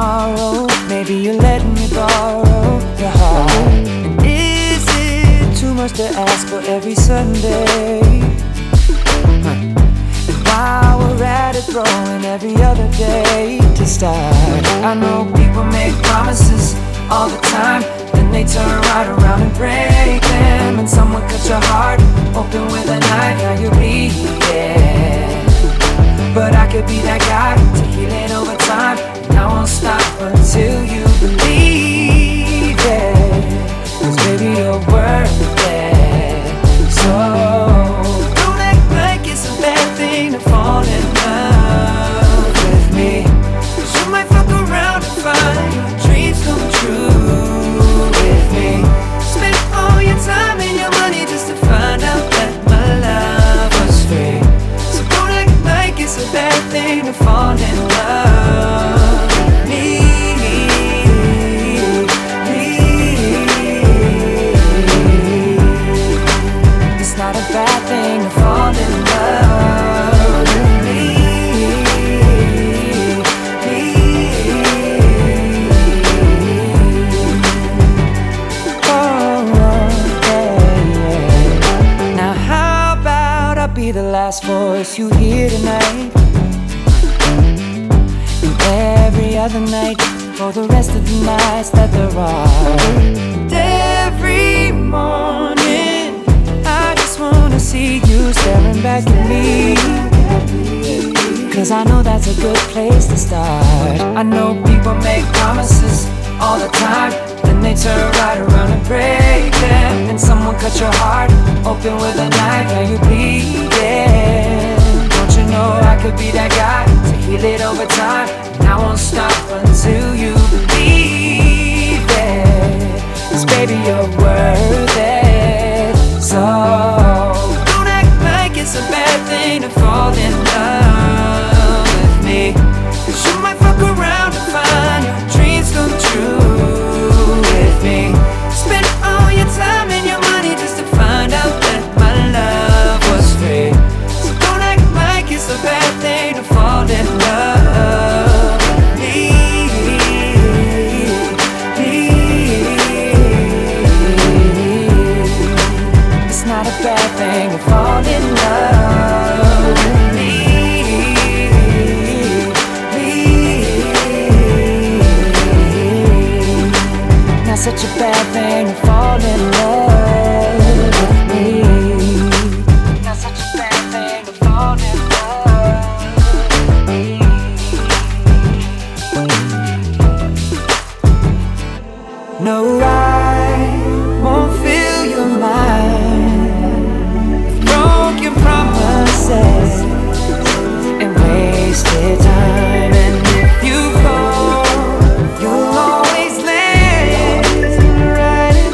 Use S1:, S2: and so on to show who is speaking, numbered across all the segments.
S1: tomorrow. Maybe you're letting me borrow your heart. And is it too much to ask for every Sunday? And while we're at it, throwing every other day to start. I know people make promises all the time, then they turn right around and break them. And someone cut your heart open with a knife, now you're bleeding. But I could be that guy to heal it over time, and I won't stop until you believe it. 'Cause baby, you're worth it. So don't act like it's a bad thing to fall in love with me, 'cause you might fuck around and find your dreams come true with me. Spend all your time and your money just to find out that my love was free. So don't act like it's a bad thing to fall in love with me. It's not a bad thing to fall in love with me. Now how about I be the last voice you hear tonight, and every other night for the rest of the nights that there are. And every morning I just wanna see you staring back at me, 'cause I know that's a good place to start. I know people make promises all the time, then they turn right around and break them. And someone cut your heart open with a knife, now you're bleeding. Don't you know I could be that guy to heal it over time, and I won't stop until you believe it. 'Cause baby, you're worth it. So don't act like it's a bad thing to fall in love with me, 'cause you might fuck around and find your dreams come true with me. Spend all your time and your money just to find out that my love was free. So don't act like it's a bad thing to fall in love with me. It's not a bad thing to fall in love with me. Not such a bad thing to fall in love with me. Not such a bad thing to fall in love with me. No, I won't fill your mind with broken promises and wasted time. And if you fall, you'll always land right in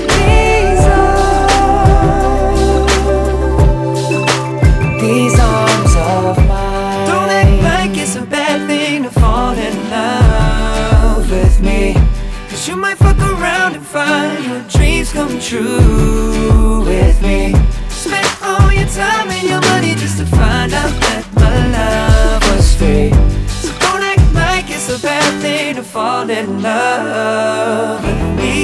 S1: these arms of mine. Don't act like it's a bad thing to fall in love with me, 'cause you might fuck around and find your dreams come true with me. Spend all your time and your money just to find out that my love was free. So don't act like it's a bad thing to fall in love with me.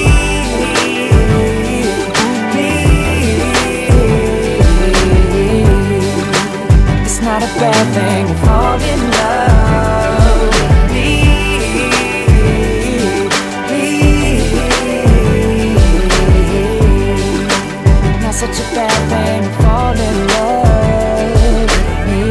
S1: It's not a bad thing to fall in love with me. Not such a bad thing to fall in love with me.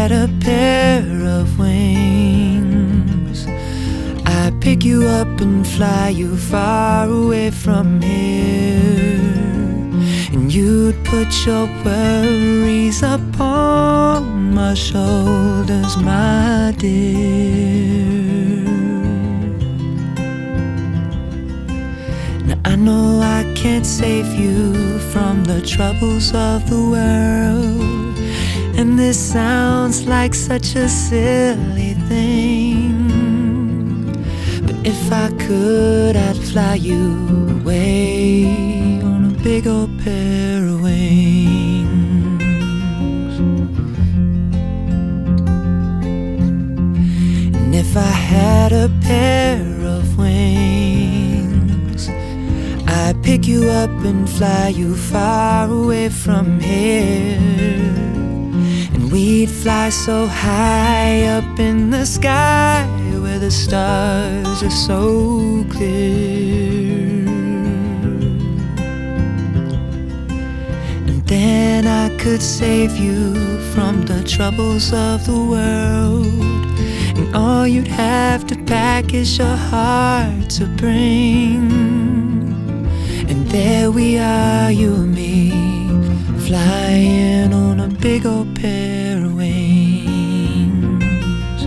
S1: had a pair of wings, I'd pick you up and fly you far away from here. And you'd put your worries upon my shoulders, my dear. Now I know I can't save you from the troubles of the world, and this sounds like such a silly thing, but if I could, I'd fly you away on a big old pair of wings. And if I had a pair of wings, I'd pick you up and fly you far away from here. And we'd fly so high up in the sky where the stars are so clear. And then I could save you from the troubles of the world, and all you'd have to pack is your heart to bring. And there we are, you and me, flying on a big old pair of wings.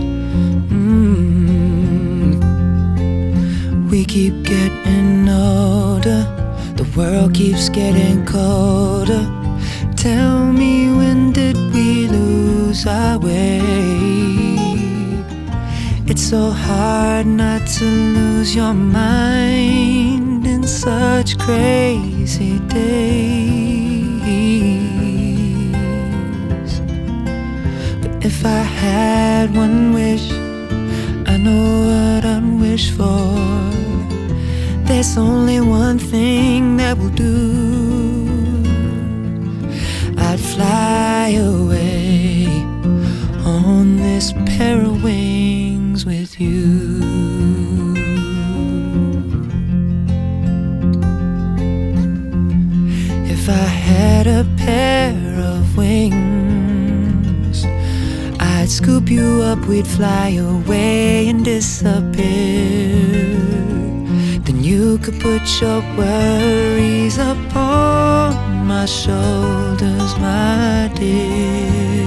S1: We keep getting older, the world keeps getting colder. Tell me, when did we lose our way? It's so hard not to lose your mind in such crazy days. But if I had one wish, I know what I'd wish for. There's only one thing that will do. I'd fly away on this pair of wings with you. If I had a pair of wings, I'd scoop you up, we'd fly away and disappear. Then you could put your worries upon my shoulders, my dear.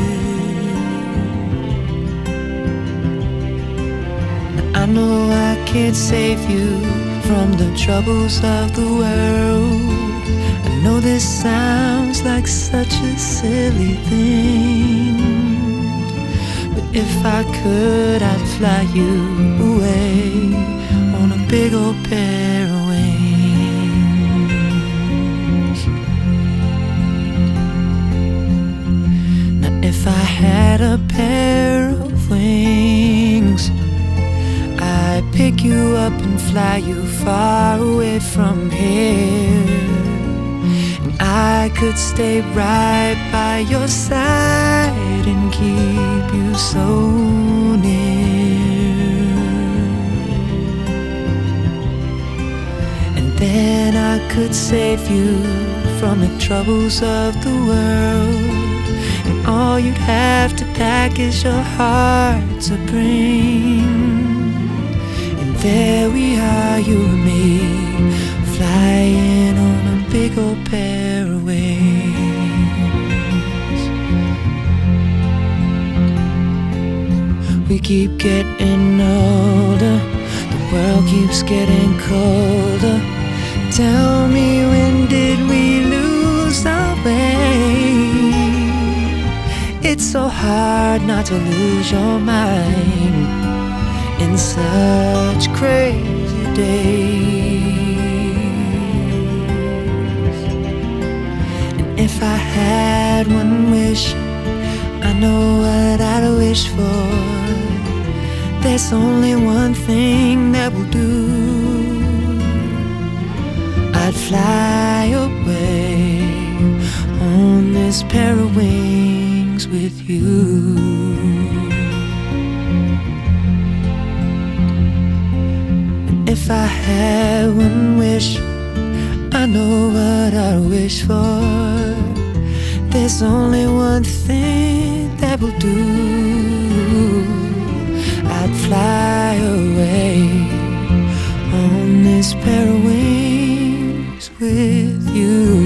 S1: I know I can't save you from the troubles of the world. I know this sounds like such a silly thing, but if I could, I'd fly you away on a big old pair of wings. Now if I had a pair of wings, I'd pick you up and fly you far away from here. And I could stay right by your side and keep you so near. And then I could save you from the troubles of the world, and all you'd have to pack is your heart to bring. There we are, you and me, flying on a big old pair of wings. We keep getting older, the world keeps getting colder. Tell me, when did we lose our way? It's so hard not to lose your mind in such crazy days. And if I had one wish, I know what I'd wish for. There's only one thing that will do. I'd fly away on this pair of wings with you. If I had one wish, I know what I wish for. There's There's only one thing that will do. I'd fly away on this pair of wings with you.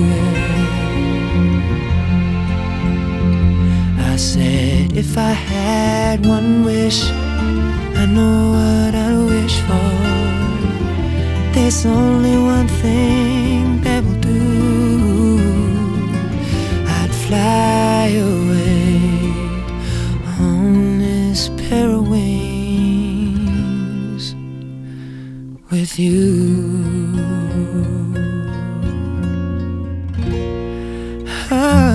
S1: I said if I had one wish, I know what I'd wish for. There's only one thing that will do. I'd fly away on this pair of wings with you.